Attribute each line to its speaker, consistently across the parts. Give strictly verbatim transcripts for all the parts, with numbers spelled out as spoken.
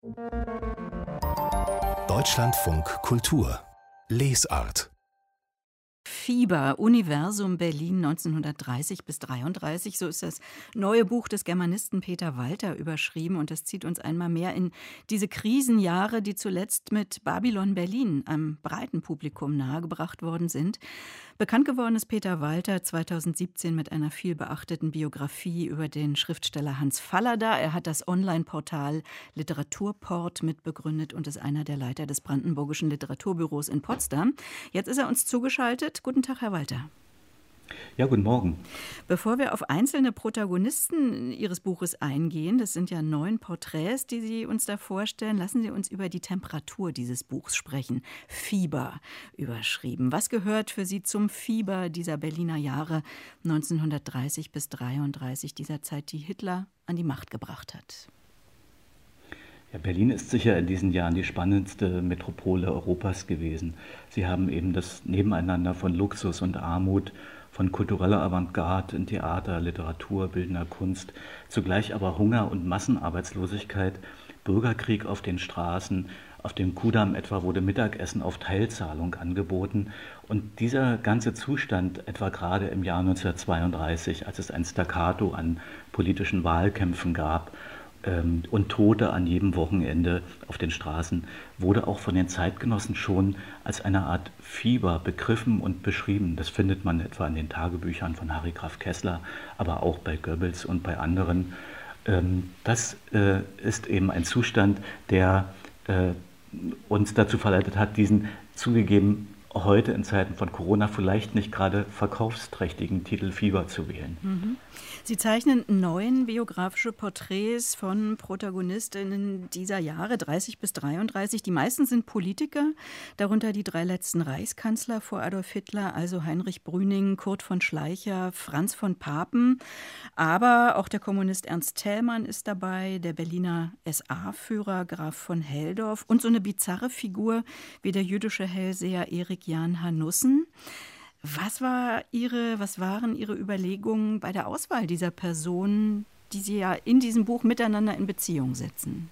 Speaker 1: Deutschlandfunk Kultur Lesart.
Speaker 2: Fieber, Universum Berlin neunzehnhundertdreißig bis dreiunddreißig, so ist das neue Buch des Germanisten Peter Walter überschrieben. Und das zieht uns einmal mehr in diese Krisenjahre, die zuletzt mit Babylon Berlin einem breiten Publikum nahegebracht worden sind. Bekannt geworden ist Peter Walter zweitausendsiebzehn mit einer vielbeachteten Biografie über den Schriftsteller Hans Fallada. Er hat das Online-Portal Literaturport mitbegründet und ist einer der Leiter des Brandenburgischen Literaturbüros in Potsdam. Jetzt ist er uns zugeschaltet. Guten Tag, Herr Walter.
Speaker 3: Ja, guten Morgen.
Speaker 2: Bevor wir auf einzelne Protagonisten Ihres Buches eingehen, das sind ja neun Porträts, die Sie uns da vorstellen, lassen Sie uns über die Temperatur dieses Buchs sprechen. Fieber überschrieben. Was gehört für Sie zum Fieber dieser Berliner Jahre neunzehnhundertdreißig bis dreiunddreißig, dieser Zeit, die Hitler an die Macht gebracht hat?
Speaker 3: Ja, Berlin ist sicher in diesen Jahren die spannendste Metropole Europas gewesen. Sie haben eben das Nebeneinander von Luxus und Armut, von kultureller Avantgarde in Theater, Literatur, bildender Kunst, zugleich aber Hunger und Massenarbeitslosigkeit, Bürgerkrieg auf den Straßen. Auf dem Kudamm etwa wurde Mittagessen auf Teilzahlung angeboten. Und dieser ganze Zustand, etwa gerade im Jahr neunzehnhundertzweiunddreißig, als es ein Staccato an politischen Wahlkämpfen gab, und Tote an jedem Wochenende auf den Straßen, wurde auch von den Zeitgenossen schon als eine Art Fieber begriffen und beschrieben. Das findet man etwa in den Tagebüchern von Harry Graf Kessler, aber auch bei Goebbels und bei anderen. Das ist eben ein Zustand, der uns dazu verleitet hat, diesen zugegeben heute in Zeiten von Corona vielleicht nicht gerade verkaufsträchtigen Titel Fieber zu wählen.
Speaker 2: Mhm. Sie zeichnen neun biografische Porträts von Protagonistinnen dieser Jahre, dreißig bis dreiunddreißig. Die meisten sind Politiker, darunter die drei letzten Reichskanzler vor Adolf Hitler, also Heinrich Brüning, Kurt von Schleicher, Franz von Papen. Aber auch der Kommunist Ernst Thälmann ist dabei, der Berliner S A-Führer Graf von Helldorf und so eine bizarre Figur wie der jüdische Hellseher Erik Jan Hanussen. Was war Ihre, was waren Ihre Überlegungen bei der Auswahl dieser Personen, die Sie ja in diesem Buch miteinander in Beziehung setzen?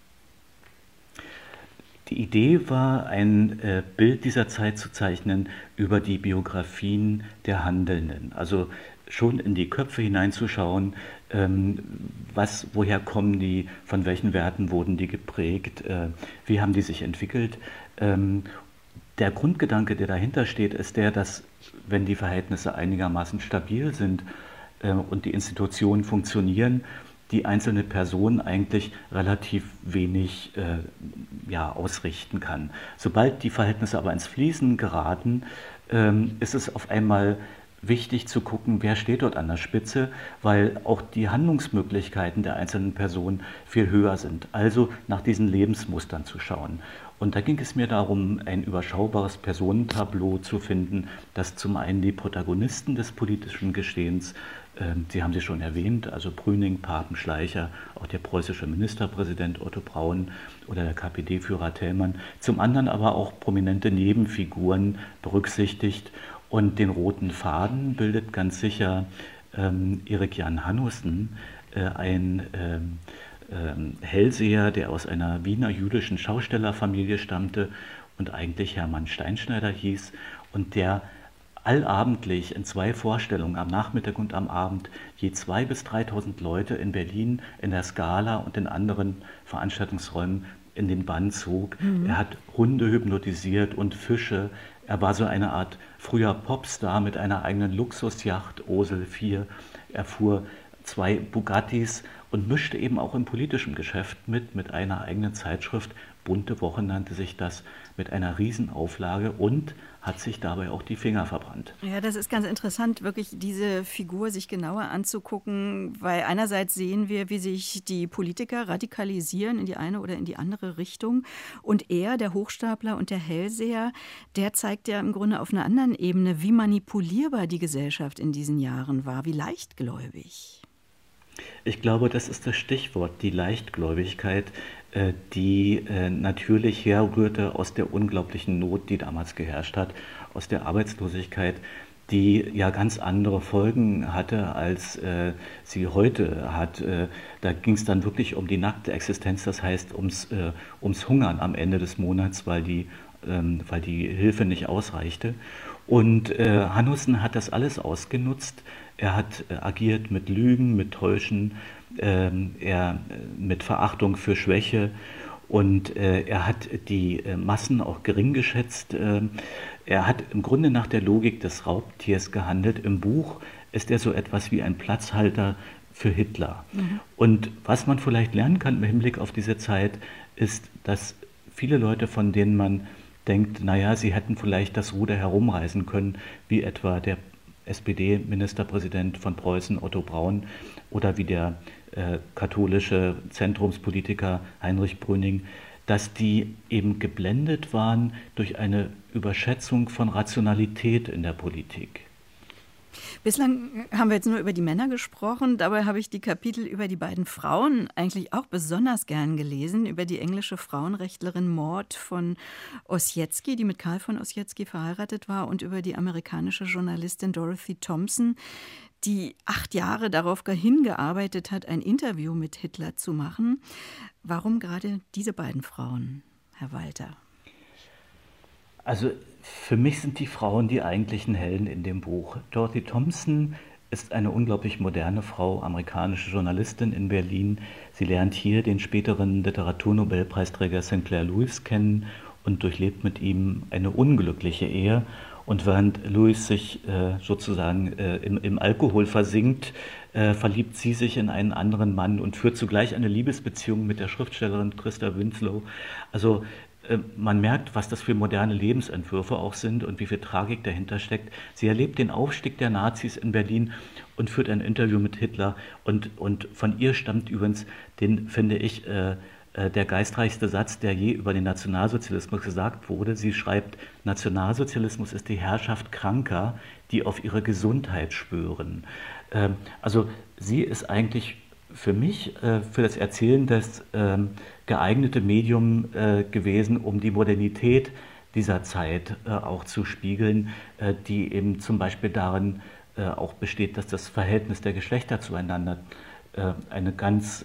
Speaker 3: Die Idee war, ein äh, Bild dieser Zeit zu zeichnen über die Biografien der Handelnden. Also schon in die Köpfe hineinzuschauen, ähm, was, woher kommen die, von welchen Werten wurden die geprägt, äh, wie haben die sich entwickelt. Ähm, Der Grundgedanke, der dahinter steht, ist der, dass, wenn die Verhältnisse einigermaßen stabil sind äh, und die Institutionen funktionieren, die einzelne Person eigentlich relativ wenig äh, ja, ausrichten kann. Sobald die Verhältnisse aber ins Fließen geraten, ähm, ist es auf einmal wichtig zu gucken, wer steht dort an der Spitze, weil auch die Handlungsmöglichkeiten der einzelnen Personen viel höher sind. Also nach diesen Lebensmustern zu schauen. Und da ging es mir darum, ein überschaubares Personentableau zu finden, das zum einen die Protagonisten des politischen Geschehens, äh, Sie haben sie schon erwähnt, also Brüning, Papen, Schleicher, auch der preußische Ministerpräsident Otto Braun oder der K P D-Führer Thälmann, zum anderen aber auch prominente Nebenfiguren berücksichtigt. Und den roten Faden bildet ganz sicher ähm, Erik Jan Hanussen, äh, ein ähm, ähm, Hellseher, der aus einer Wiener jüdischen Schaustellerfamilie stammte und eigentlich Hermann Steinschneider hieß und der allabendlich in zwei Vorstellungen, am Nachmittag und am Abend, je zweitausend bis dreitausend Leute in Berlin in der Scala und in anderen Veranstaltungsräumen in den Bann zog. Mhm. Er hat Hunde hypnotisiert und Fische. Er war so eine Art früher Popstar mit einer eigenen Luxusjacht, Osel vier. Er fuhr zwei Bugattis und mischte eben auch im politischen Geschäft mit, mit einer eigenen Zeitschrift. Bunte Woche nannte sich das, mit einer Riesenauflage und hat sich dabei auch die Finger verbrannt.
Speaker 2: Ja, das ist ganz interessant, wirklich diese Figur sich genauer anzugucken, weil einerseits sehen wir, wie sich die Politiker radikalisieren in die eine oder in die andere Richtung und er, der Hochstapler und der Hellseher, der zeigt ja im Grunde auf einer anderen Ebene, wie manipulierbar die Gesellschaft in diesen Jahren war, wie leichtgläubig.
Speaker 3: Ich glaube, das ist das Stichwort, die Leichtgläubigkeit, die natürlich herrührte aus der unglaublichen Not, die damals geherrscht hat, aus der Arbeitslosigkeit, die ja ganz andere Folgen hatte, als äh, sie heute hat. Äh, da ging es dann wirklich um die nackte Existenz, das heißt ums, äh, ums Hungern am Ende des Monats, weil die, ähm, weil die Hilfe nicht ausreichte. Und äh, Hanussen hat das alles ausgenutzt. Er hat äh, agiert mit Lügen, mit Täuschen, ähm, er äh, mit Verachtung für Schwäche. Und äh, er hat die äh, Massen auch gering geschätzt. Äh, er hat im Grunde nach der Logik des Raubtiers gehandelt. Im Buch ist er so etwas wie ein Platzhalter für Hitler. Mhm. Und was man vielleicht lernen kann im Hinblick auf diese Zeit, ist, dass viele Leute, von denen man denkt, naja, sie hätten vielleicht das Ruder herumreißen können, wie etwa der S P D-Ministerpräsident von Preußen, Otto Braun, oder wie der äh, katholische Zentrumspolitiker Heinrich Brüning, dass die eben geblendet waren durch eine Überschätzung von Rationalität in der Politik.
Speaker 2: Bislang haben wir jetzt nur über die Männer gesprochen, dabei habe ich die Kapitel über die beiden Frauen eigentlich auch besonders gern gelesen, über die englische Frauenrechtlerin Maud von Ossietzky, die mit Karl von Ossietzky verheiratet war, und über die amerikanische Journalistin Dorothy Thompson, die acht Jahre darauf hingearbeitet hat, ein Interview mit Hitler zu machen. Warum gerade diese beiden Frauen, Herr Walter?
Speaker 3: Also für mich sind die Frauen die eigentlichen Helden in dem Buch. Dorothy Thompson ist eine unglaublich moderne Frau, amerikanische Journalistin in Berlin. Sie lernt hier den späteren Literaturnobelpreisträger Sinclair Lewis kennen und durchlebt mit ihm eine unglückliche Ehe. Und während Lewis sich äh, sozusagen äh, im, im Alkohol versinkt, äh, verliebt sie sich in einen anderen Mann und führt zugleich eine Liebesbeziehung mit der Schriftstellerin Christa Winslow. Also man merkt, was das für moderne Lebensentwürfe auch sind und wie viel Tragik dahinter steckt. Sie erlebt den Aufstieg der Nazis in Berlin und führt ein Interview mit Hitler. Und, und von ihr stammt übrigens, den finde ich, äh, äh, der geistreichste Satz, der je über den Nationalsozialismus gesagt wurde. Sie schreibt, Nationalsozialismus ist die Herrschaft Kranker, die auf ihre Gesundheit schwören. Ähm, also sie ist eigentlich für mich, äh, für das Erzählen das äh, geeignete Medium äh, gewesen, um die Modernität dieser Zeit äh, auch zu spiegeln, äh, die eben zum Beispiel darin äh, auch besteht, dass das Verhältnis der Geschlechter zueinander äh, eine ganz,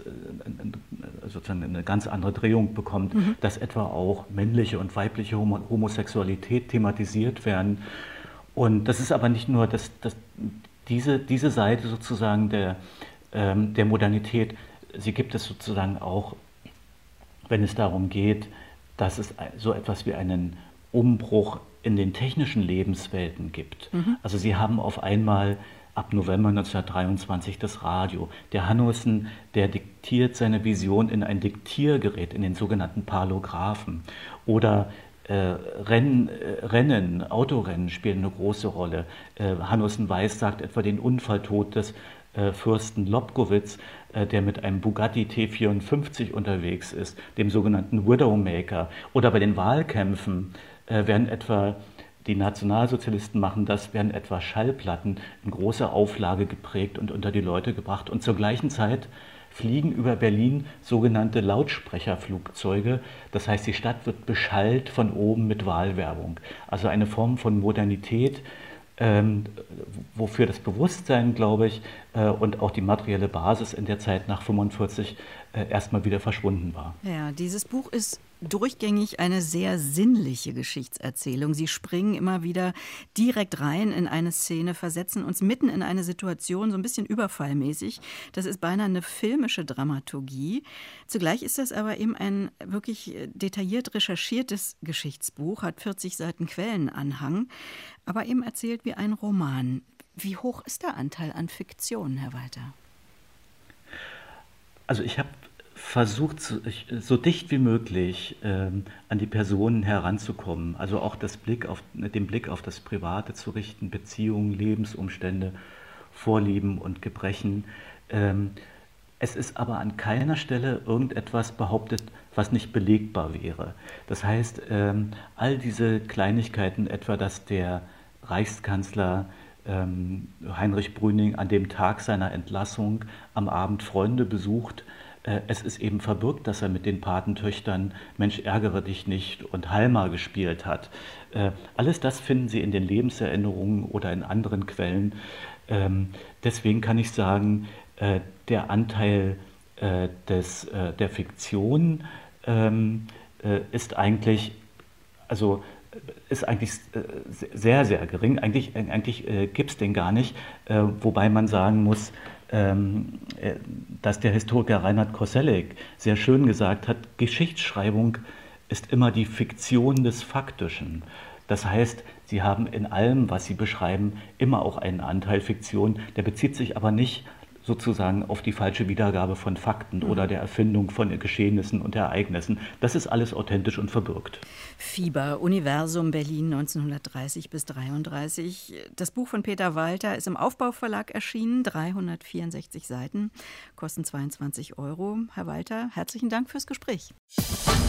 Speaker 3: äh, sozusagen eine ganz andere Drehung bekommt, mhm. dass etwa auch männliche und weibliche Homo Homosexualität thematisiert werden. Und das ist aber nicht nur das, das, diese, diese Seite sozusagen der der Modernität, sie gibt es sozusagen auch, wenn es darum geht, dass es so etwas wie einen Umbruch in den technischen Lebenswelten gibt. Mhm. Also sie haben auf einmal ab November neunzehnhundertdreiundzwanzig das Radio. Der Hanussen, der diktiert seine Vision in ein Diktiergerät, in den sogenannten Parlographen. Oder Äh, Rennen, äh, Rennen, Autorennen spielen eine große Rolle. Äh, Hanussen Weiß sagt etwa den Unfalltod des äh, Fürsten Lobkowitz, äh, der mit einem Bugatti T vierundfünfzig unterwegs ist, dem sogenannten Widowmaker. Oder bei den Wahlkämpfen äh, werden etwa, die Nationalsozialisten machen das, werden etwa Schallplatten in großer Auflage geprägt und unter die Leute gebracht. Und zur gleichen Zeit fliegen über Berlin sogenannte Lautsprecherflugzeuge. Das heißt, die Stadt wird beschallt von oben mit Wahlwerbung. Also eine Form von Modernität, ähm, wofür das Bewusstsein, glaube ich, äh, und auch die materielle Basis in der Zeit nach fünfundvierzig äh, erstmal wieder verschwunden war.
Speaker 2: Ja, dieses Buch ist durchgängig eine sehr sinnliche Geschichtserzählung. Sie springen immer wieder direkt rein in eine Szene, versetzen uns mitten in eine Situation, so ein bisschen überfallmäßig. Das ist beinahe eine filmische Dramaturgie. Zugleich ist das aber eben ein wirklich detailliert recherchiertes Geschichtsbuch, hat vierzig Seiten Quellenanhang, aber eben erzählt wie ein Roman. Wie hoch ist der Anteil an Fiktion, Herr Walter?
Speaker 3: Also ich habe versucht, so, so dicht wie möglich ähm, an die Personen heranzukommen, also auch das Blick auf, den Blick auf das Private zu richten, Beziehungen, Lebensumstände, Vorlieben und Gebrechen. Ähm, es ist aber an keiner Stelle irgendetwas behauptet, was nicht belegbar wäre. Das heißt, ähm, all diese Kleinigkeiten, etwa dass der Reichskanzler ähm, Heinrich Brüning an dem Tag seiner Entlassung am Abend Freunde besucht, äh, es ist eben verbürgt, dass er mit den Patentöchtern Mensch, ärgere dich nicht und Halma gespielt hat. Äh, alles das finden Sie in den Lebenserinnerungen oder in anderen Quellen. Ähm, deswegen kann ich sagen, äh, der Anteil äh, des, äh, der Fiktion ähm, äh, ist eigentlich, also ist eigentlich äh, sehr, sehr gering. Eigentlich, eigentlich äh, gibt es den gar nicht, äh, wobei man sagen muss, ähm, äh, dass der Historiker Reinhard Koselleck sehr schön gesagt hat, Geschichtsschreibung ist immer die Fiktion des Faktischen. Das heißt, Sie haben in allem, was Sie beschreiben, immer auch einen Anteil Fiktion, der bezieht sich aber nicht sozusagen auf die falsche Wiedergabe von Fakten mhm. oder der Erfindung von Geschehnissen und Ereignissen. Das ist alles authentisch und verbürgt.
Speaker 2: Fieber, Universum Berlin neunzehnhundertdreißig bis dreiunddreißig. Das Buch von Peter Walter ist im Aufbau-Verlag erschienen, dreihundertvierundsechzig Seiten, kosten zweiundzwanzig Euro. Herr Walter, herzlichen Dank fürs Gespräch.